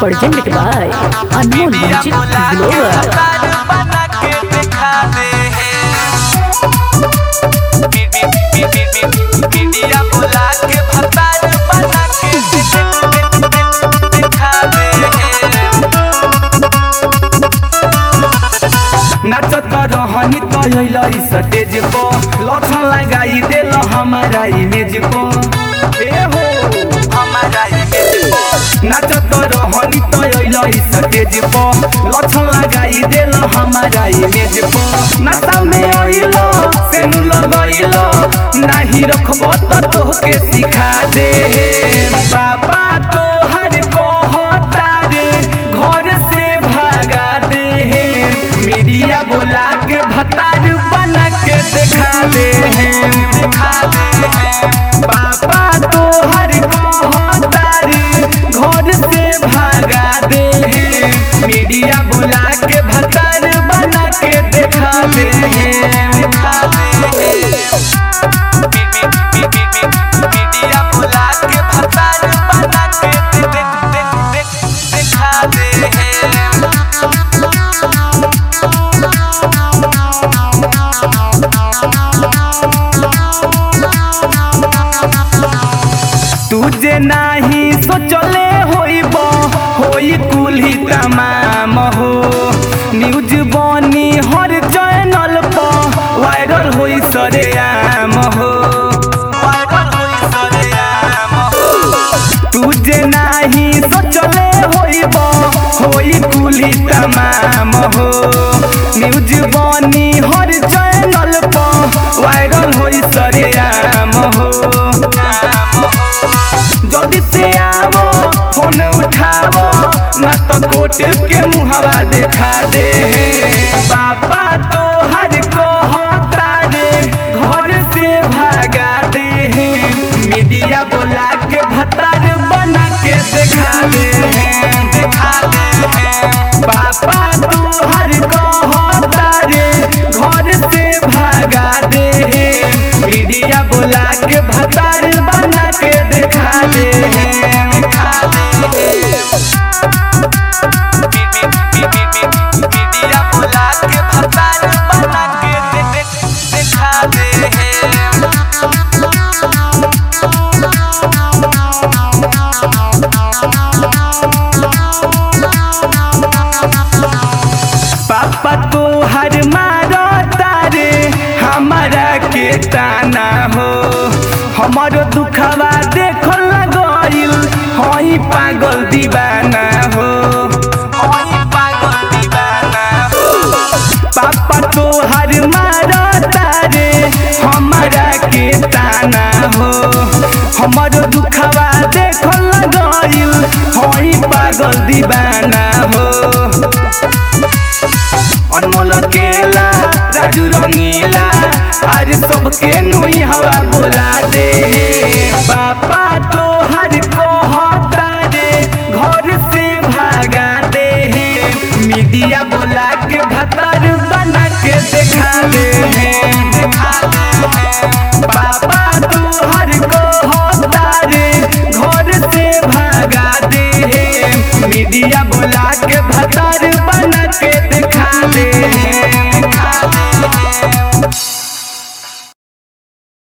presented by Anmol Music Global. नाचत रहनी तैल स्टेज पर लठन लगाई दिल हमारा इमेज पर हमारा इमेज पर नाचत रहनी तैल स्टेज पर लठन लगाई दिल हमारा इमेज पर नाता में आइलो सेनु लगइलो नाही रखबो त तोहके सिखा दे बाबा तोहर कहता रे घर से भागा दे मीडिया बोला के भतार बना के दिखा दे बाबा तोहर कहता रे घर से भागा दे मीडिया बोला के भतार बना के दिखा दे मीडिया बोला के भतार बना के दिखा दे तुझे नाही सोचले होई कुल्ही तमाम हो न्यूज बनी हर चैनल पर वायरल होई सरेआम हो तुझे नाही सोचले होई कुल्ही तमाम हो न्यूज बनी हर चैनल पर वायरल होई सरेआम हो जल्दी से आवो फोन उठावो ना तो कोट के मुहावा देखा दे बाबा तोहर कहता रे घर से भागा दे मीडिया बोला के भतार बना के दिखा दे बाबा तोहर कहता रे घर से भागा दे मीडिया बोला के भतार बना के दिखा दे मीडिया बोला के भतार बना के दिखा दे पापा तोहर मारो तारे हमारा के ताना हो हमारो दुखवा देखो लगइल हई पागल दीवाना हो पापा तोहर मारो तारे हमारा के ताना हो हमारो दुखवा देखो लगइल हई पागल दीवाना हो अनमोल केला राजू रंगीला आज सबके नुई हवा बोला दे बापा